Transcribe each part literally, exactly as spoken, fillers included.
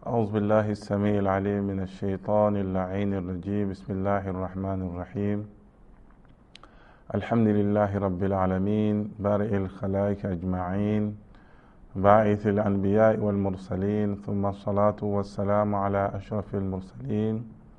أعوذ بالله السميع العليم من الشيطان اللعين الرجيم بسم الله الرحمن الرحيم الحمد لله رب العالمين بارئ الخلائق أجمعين باعث الأنبياء والمرسلين ثم الصلاة والسلام على أشرف المرسلين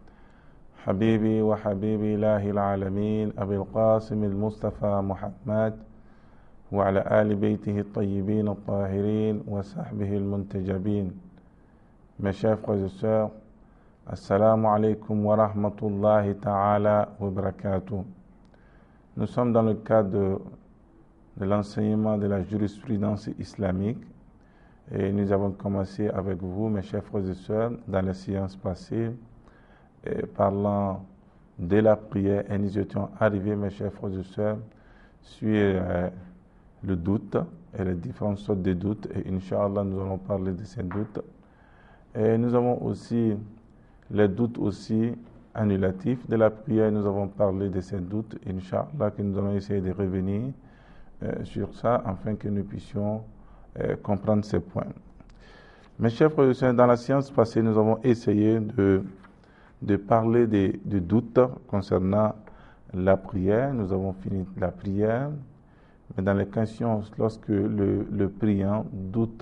حبيبي وحبيبي إله العالمين أبي القاسم المصطفى محمد وعلى آل بيته الطيبين الطاهرين وصحبه المنتجبين. Mes chers frères et sœurs, Assalamu alaikum wa rahmatullahi ta'ala wa barakatuh. Nous sommes dans le cadre de, de l'enseignement de la jurisprudence islamique et nous avons commencé avec vous, mes chers frères et sœurs, dans les séances passées, et parlant de la prière et nous étions arrivés, mes chers frères et sœurs, sur euh, le doute et les différentes sortes de doutes et Inch'Allah nous allons parler de ces doutes. Et nous avons aussi les doutes aussi annulatifs de la prière. Nous avons parlé de ces doutes, Inch'Allah, que nous allons essayer de revenir euh, sur ça afin que nous puissions euh, comprendre ces points. Mes chers frères et sœurs, dans la séance passée, nous avons essayé de, de parler des, des doutes concernant la prière. Nous avons fini la prière, mais dans les consciences, lorsque le, le priant doute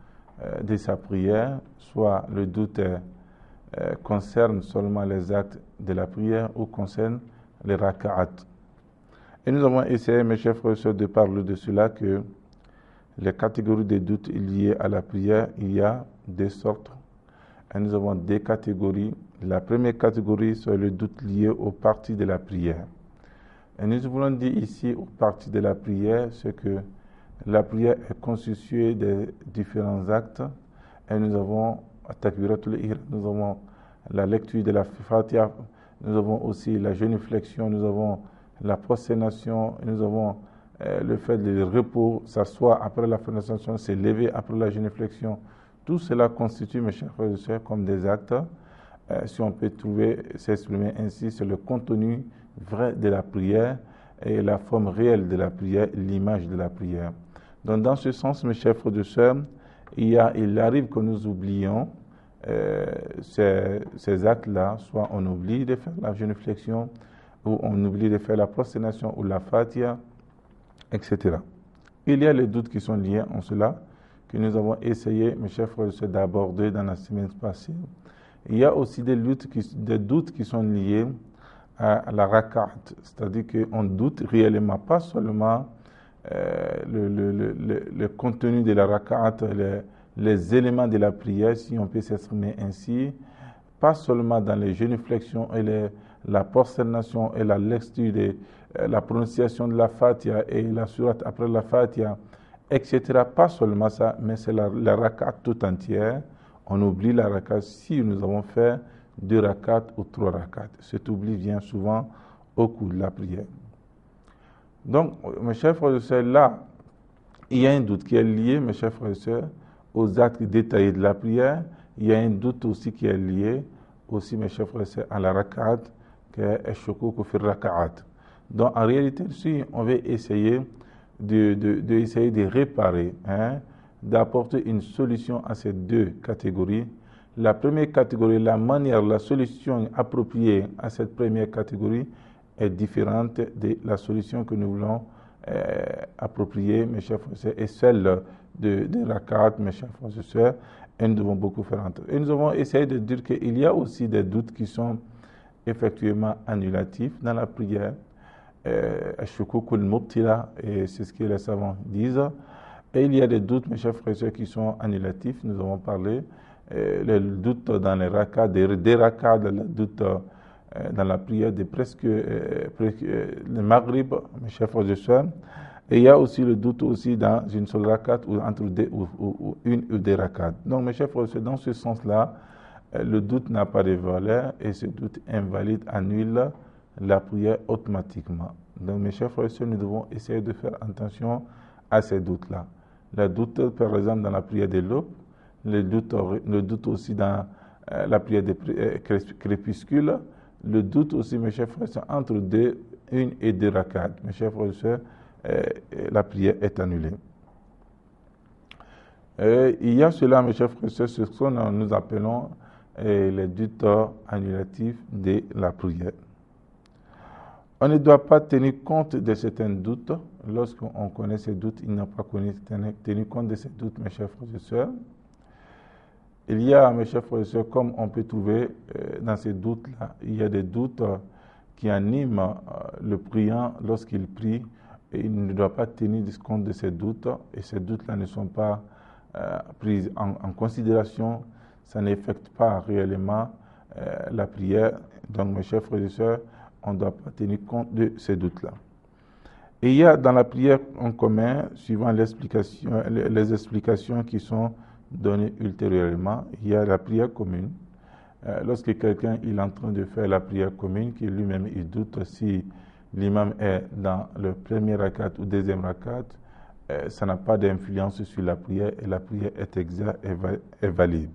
de sa prière, soit le doute euh, concerne seulement les actes de la prière ou concerne les raka'at. Et nous avons essayé, mes chers frères et sœurs, de parler de cela, que les catégories de doutes liées à la prière, il y a deux sortes. Et nous avons deux catégories. La première catégorie, c'est le doute lié aux parties de la prière. Et nous voulons dire ici, aux parties de la prière, ce que la prière est constituée de différents actes et nous avons nous avons la lecture de la Fatiha, nous avons aussi la génuflexion, nous avons la prosternation, nous avons euh, le fait de repos, s'asseoir après la prosternation, se lever après la génuflexion. Tout cela constitue, mes chers frères et sœurs, comme des actes. Euh, si on peut trouver, s'exprimer ainsi, c'est le contenu vrai de la prière et la forme réelle de la prière, l'image de la prière. Donc, dans ce sens, mes chers frères et sœurs, il, y a, il arrive que nous oublions euh, ces, ces actes-là, soit on oublie de faire la génuflexion, ou on oublie de faire la prosternation ou la Fatiha, et cetera. Il y a les doutes qui sont liés en cela, que nous avons essayé, mes chers frères et sœurs, d'aborder dans la semaine passée. Il y a aussi des doutes qui, des doutes qui sont liés à la raka'at, c'est-à-dire qu'on doute réellement, pas seulement euh, le, le, le, le contenu de la raka'at, les, les éléments de la prière, si on peut s'exprimer ainsi, pas seulement dans les génuflexions et les, la prosternation et la lecture, de, euh, la prononciation de la Fatiha et la sourate après la Fatiha, et cetera. Pas seulement ça, mais c'est la, la raka'at tout entière. On oublie la raka'at si nous avons fait deux rakats ou trois rakats. Cet oubli vient souvent au cours de la prière. Donc, mes chers frères et sœurs, là, il y a un doute qui est lié, mes chers frères et sœurs, aux actes détaillés de la prière. Il y a un doute aussi qui est lié, aussi, mes chers frères et sœurs, à la rakat, qui est shukuk fi rakat. Donc, en réalité, si on veut essayer de, de, de, essayer de réparer, hein, d'apporter une solution à ces deux catégories. La première catégorie, la manière, la solution appropriée à cette première catégorie est différente de la solution que nous voulons euh, approprier, mes chers frères et sœurs, et celle de, de rakat, mes chers frères et sœurs, et nous devons beaucoup faire entre eux. Et nous avons essayé de dire qu'il y a aussi des doutes qui sont effectivement annulatifs dans la prière. Ashukukul mubtila, et c'est ce que les savants disent. Et il y a des doutes, mes chers frères et sœurs, qui sont annulatifs. Nous avons parlé euh, les doutes dans les rakats, des, des rakats, le doute euh, dans la prière de presque, euh, presque euh, le maghrib, mes chers frères et sœurs. Et il y a aussi le doute aussi dans une seule rakat ou entre deux, ou, ou, ou une ou deux rakats. Donc, mes chers frères et sœurs, dans ce sens-là, euh, le doute n'a pas de valeur et ce doute invalide annule la prière automatiquement. Donc, mes chers frères et sœurs, nous devons essayer de faire attention à ces doutes-là. Le doute, par exemple, dans la prière de l'aube, le doute, le doute aussi dans euh, la prière des euh, crépuscules, le doute aussi, mes chers frères et sœurs, entre deux, une et deux rakats. Mes chers frères et sœurs, euh, la prière est annulée. Et il y a cela, mes chers frères et sœurs, ce que nous appelons eh, les doutes annulatifs de la prière. On ne doit pas tenir compte de certains doutes. Lorsqu'on connaît ces doutes, il n'a pas tenu compte de ces doutes, mes chers frères et sœurs. Il y a, mes chers frères et sœurs, comme on peut trouver euh, dans ces doutes-là, il y a des doutes euh, qui animent euh, le priant lorsqu'il prie, et il ne doit pas tenir compte de ces doutes, et ces doutes-là ne sont pas euh, pris en, en considération, ça n'affecte pas réellement euh, la prière. Donc, mes chers frères et sœurs, on ne doit pas tenir compte de ces doutes-là. Et il y a dans la prière en commun, suivant l'explication, les explications qui sont données ultérieurement, il y a la prière commune. Euh, lorsque quelqu'un il est en train de faire la prière commune, qui lui-même il doute si l'imam est dans le premier rakat ou deuxième rakat, euh, ça n'a pas d'influence sur la prière et la prière est exacte et, va, et valide.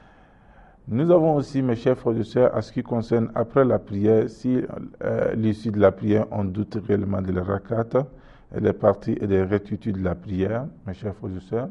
Nous avons aussi, mes chers frères et sœurs, à ce qui concerne après la prière, si euh, l'issue de la prière, on doute réellement de la rakat, et des parties et des rectitudes de la prière, mes chers frères et sœurs.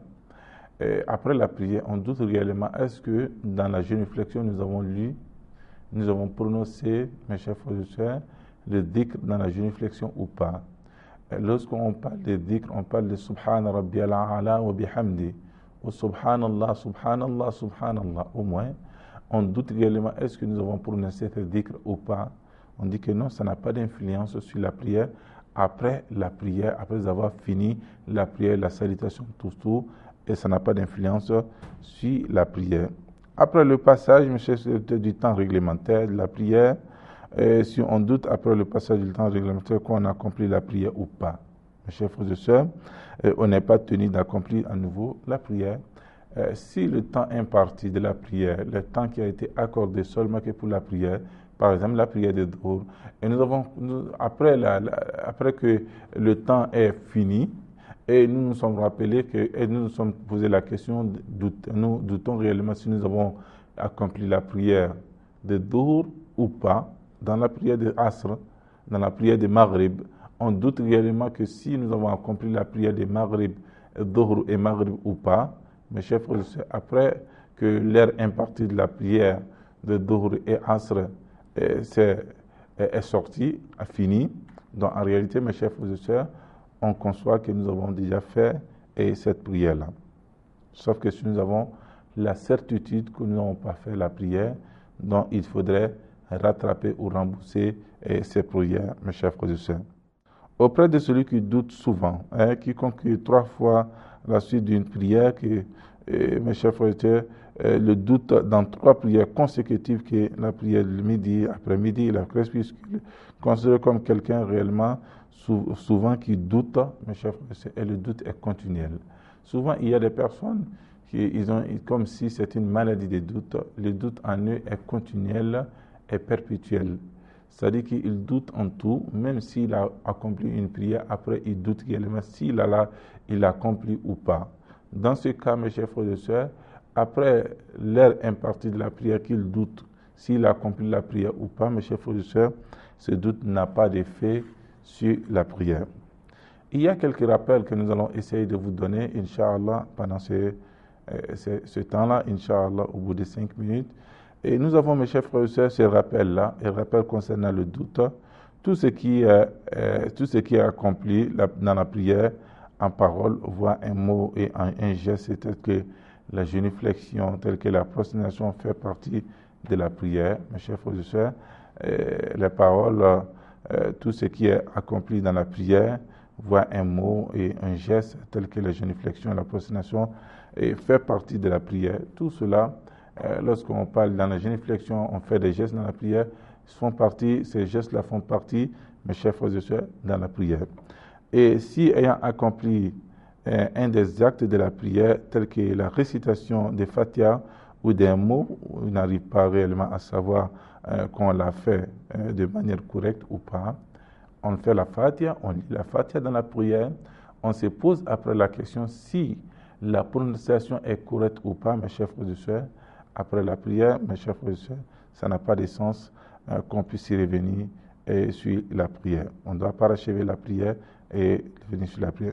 Et après la prière, on doute réellement, est-ce que dans la génuflexion, nous avons lu, nous avons prononcé, mes chers frères et sœurs, le dhikr dans la génuflexion ou pas. Lorsqu'on parle de dhikr, on parle de Subhana Rabbiyal A'la wa bihamdi, ou Subhanallah, Subhanallah, Subhanallah, au moins. On doute réellement, est-ce que nous avons prononcé ce dhikr ou pas? On dit que non, ça n'a pas d'influence sur la prière. Après la prière, après avoir fini la prière, la salutation, tout, tout, et ça n'a pas d'influence sur la prière. Après le passage, monsieur, du temps réglementaire de la prière, et si on doute après le passage du temps réglementaire qu'on a accompli la prière ou pas, mes chers frères et sœurs, on n'est pas tenu d'accomplir à nouveau la prière. Euh, si le temps imparti de la prière, le temps qui a été accordé seulement que pour la prière, par exemple la prière de Dhuhr, et nous avons, nous, après, la, la, après que le temps est fini, et nous nous sommes rappelés que, et nous nous sommes posé la question, doute, nous doutons réellement si nous avons accompli la prière de Dhuhr ou pas, dans la prière de Asr, dans la prière de Maghrib, on doute réellement que si nous avons accompli la prière de Maghrib, Dhuhr et Maghrib ou pas. Mes chers frères et sœurs, après que l'heure impartie de la prière de Dhuhr et Asr est, est, est sortie, a fini, donc en réalité, mes chers frères et sœurs, on conçoit que nous avons déjà fait et cette prière-là. Sauf que si nous avons la certitude que nous n'avons pas fait la prière, donc il faudrait rattraper ou rembourser et ces prières, mes chers frères et sœurs. Auprès de celui qui doute souvent, hein, qui conclut trois fois la suite d'une prière, qui, et, mes chers frères et sœurs, le doute dans trois prières consécutives, qui est la prière du midi, après-midi et la crépuscule, considéré comme quelqu'un réellement sou, souvent qui doute, mes chers frères et sœurs, et le doute est continuel. Souvent, il y a des personnes qui ils ont, comme si c'est une maladie de doute, le doute en eux est continuel et perpétuel. C'est-à-dire qu'il doute en tout, même s'il a accompli une prière, après il doute réellement s'il a là, il a accompli ou pas. Dans ce cas, mes chers frères et sœurs, après l'heure impartie de la prière qu'il doute s'il a accompli la prière ou pas, mes chers frères et sœurs, ce doute n'a pas d'effet sur la prière. Il y a quelques rappels que nous allons essayer de vous donner, Inch'Allah, pendant ce, euh, ce, ce temps-là, Inch'Allah, au bout de cinq minutes. Et nous avons, mes chers frères et sœurs, ces rappels-là, et rappels concernant le doute, tout ce qui est, euh, tout ce qui est accompli la, dans la prière, en parole, voire un mot et un, un geste, tel que la génuflexion, tel que la prosternation fait partie de la prière, mes chers frères et sœurs, euh, les paroles, euh, tout ce qui est accompli dans la prière, voire un mot et un geste, tel que la génuflexion, la prosternation, et fait partie de la prière. Tout cela, Euh, lorsqu'on parle dans la génuflexion, on fait des gestes dans la prière, font partie, ces gestes-là font partie, mes chers frères et sœurs, dans la prière. Et si ayant accompli euh, un des actes de la prière, tel que la récitation des Fatiha ou des mots, on n'arrive pas réellement à savoir euh, qu'on l'a fait euh, de manière correcte ou pas, on fait la Fatiha, on lit la Fatiha dans la prière, on se pose après la question si la prononciation est correcte ou pas, mes chers frères et sœurs. Après la prière, mes chers frères et sœurs, ça n'a pas de sens euh, qu'on puisse y revenir et sur la prière. On doit parachever la prière et revenir sur la prière.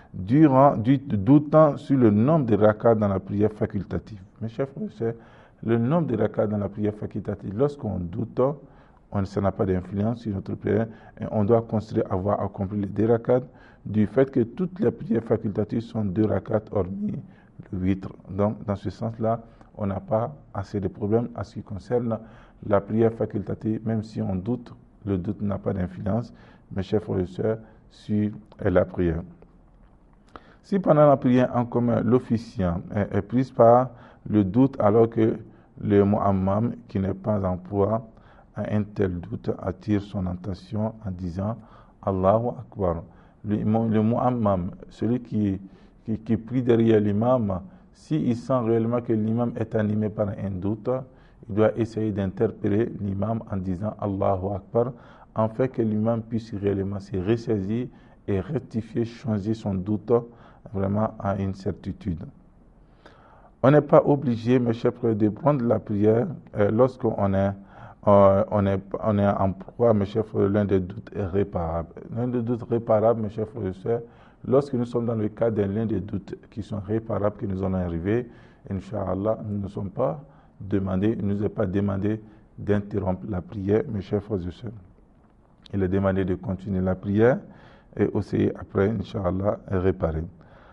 durant, du, doutant sur le nombre de rakats dans la prière facultative. Mes chers frères, le nombre de rakats dans la prière facultative, lorsqu'on doute, on, ça n'a pas d'influence sur notre prière et on doit considérer avoir accompli les deux rakats du fait que toutes les prières facultatives sont deux rakats hormis le witr. Donc, dans ce sens-là, on n'a pas assez de problèmes à ce qui concerne la prière facultative, même si on doute, le doute n'a pas d'influence, mes chers frères et sœurs, sur la prière. Si pendant la prière en commun, l'officiant est, est pris par le doute alors que le mu'ammam, qui n'est pas en proie à un tel doute, attire son attention en disant Allahu Akbar. Le, le mu'ammam, celui qui, qui, qui prie derrière l'imam, s'il sent réellement que l'imam est animé par un doute, il doit essayer d'interpeller l'imam en disant Allahu Akbar, afin que l'imam puisse réellement se ressaisir et rectifier, changer son doute vraiment à une certitude. On n'est pas obligé, mes chers frères, de prendre la prière euh, lorsqu'on est, euh, on est, on est en proie, mes chers frères, l'un des doutes est réparable. L'un des doutes réparables, mes chers frères et sœurs, lorsque nous sommes dans le cas d'un l'un des doutes qui sont réparables, que nous allons arriver, Inch'Allah, nous ne sommes pas demandés, il ne nous est pas demandé d'interrompre la prière, mes chers frères et sœurs. Il est demandé de continuer la prière et aussi après, Inch'Allah, réparer.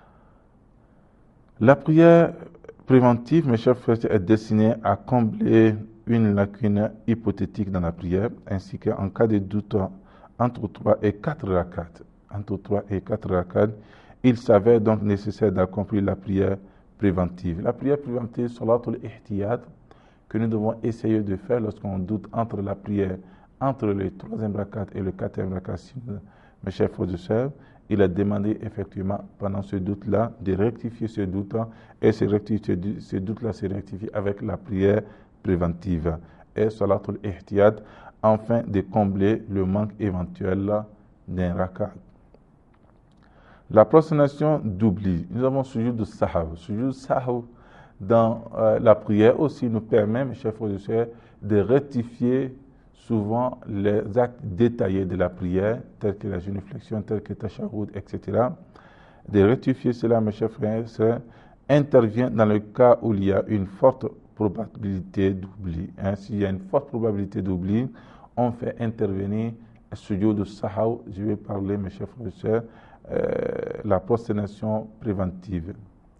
La prière préventive, mes chers frères, est destinée à combler une lacune hypothétique dans la prière, ainsi qu'en cas de doute entre trois et quatre rakats. Entre trois et quatre rakats, il s'avère donc nécessaire d'accomplir la prière préventive. La prière préventive, salatul ihtiyat, que nous devons essayer de faire lorsqu'on doute entre la prière, entre le troisième rakat et le quatrième rakat. Mes chers frères et sœurs, il a demandé effectivement pendant ce doute-là de rectifier ce doute et ce, rectifier, ce doute-là se rectifie avec la prière préventive et salatul ihtiyat afin de combler le manque éventuel d'un rakat. La prosternation d'oubli. Nous avons sujoud de sahw. Sujoud de sahw dans euh, la prière aussi nous permet, mes chers frères et sœurs, de rectifier souvent les actes détaillés de la prière, tels que la génuflexion, tels que tashahhud, et cetera. De rectifier cela, mes chers frères et sœurs, intervient dans le cas où il y a une forte probabilité d'oubli. Hein, s'il y a une forte probabilité d'oubli, on fait intervenir sujoud de sahw. Je vais parler, mes chers frères et sœurs, euh, la prosternation préventive.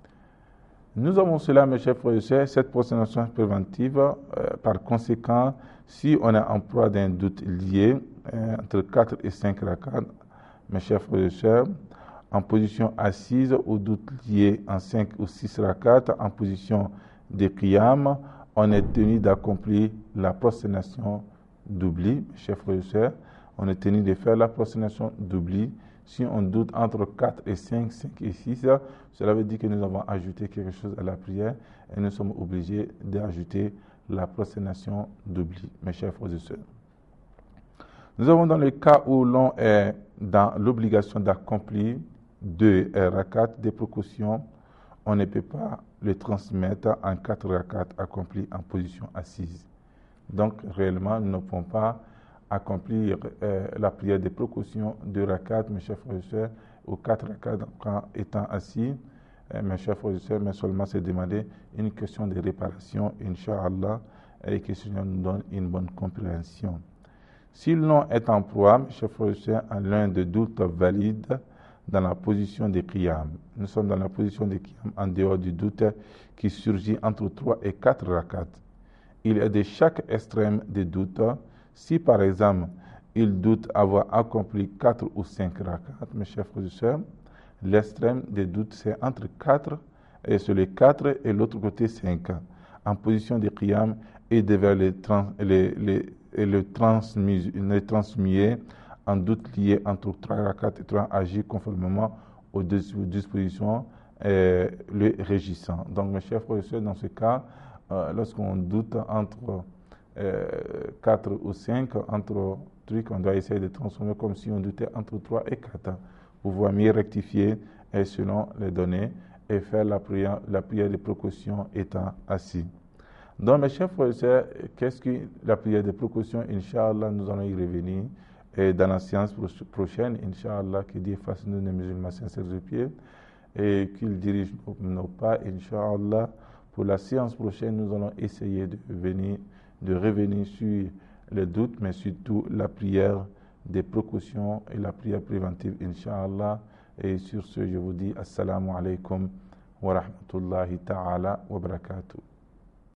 Nous avons cela, mes chers frères et sœurs, cette prosternation préventive, euh, par conséquent, si on est en proie d'un doute lié euh, entre quatre et cinq rakats, mes chers frères et sœurs, en position assise, au doute lié en cinq ou six rakats, en position de qiyam, on est tenu d'accomplir la prosternation d'oubli. Mes chers frères et sœurs, on est tenu de faire la prosternation d'oubli. Si on doute entre quatre et cinq, cinq et six, cela veut dire que nous avons ajouté quelque chose à la prière et nous sommes obligés d'ajouter la prosternation d'oubli, mes chers frères et sœurs. Nous avons dans le cas où l'on est dans l'obligation d'accomplir deux rakats des précautions, on ne peut pas le transmettre en quatre rakats accomplis en position assise. Donc réellement, nous ne pouvons pas accomplir euh, la prière de précaution de rakat, mes chers frères et sœurs, ou quatre rakats en étant assis, euh, mes chers frères et sœurs, mais seulement c'est demander une question de réparation, Inch'Allah, et que le Seigneur nous donne une bonne compréhension. Si l'on est en proie, mes chers frères et sœurs, à l'un de doutes valides dans la position de qiyam. Nous sommes dans la position de qiyam en dehors du doute qui surgit entre trois et quatre rakats. Il est de chaque extrême de doute. Si par exemple, il doute avoir accompli quatre ou cinq rakats, mes chers frères et sœurs, l'extrême des doutes c'est entre quatre et sur les quatre et l'autre côté cinq. En position de qiyam, il devait les, trans, les, les, les, transmis, les transmuer en doute lié entre trois rakats et trois agir conformément aux dispositions euh, le régissant. Donc mes chers frères et sœurs, dans ce cas, euh, lorsqu'on doute entre Euh, quatre ou cinq, entre trucs, on doit essayer de transformer comme si on doutait entre trois et quatre, pour pouvoir mieux rectifier et selon les données et faire la prière, la prière de précaution étant assis. Donc mes chers frères et sœurs, qu'est-ce que la prière de précaution? Inch'Allah, nous allons y revenir Et dans la séance prochaine, Inch'Allah, que Dieu fasse nous les musulmans sincères de pied et qu'il dirige nos pas, Inch'Allah. Pour la séance prochaine, nous allons essayer de, venir, de revenir sur les doutes, mais surtout la prière des précautions et la prière préventive, Inch'Allah. Et sur ce, je vous dis Assalamu alaikum wa rahmatullahi ta'ala wa barakatuh.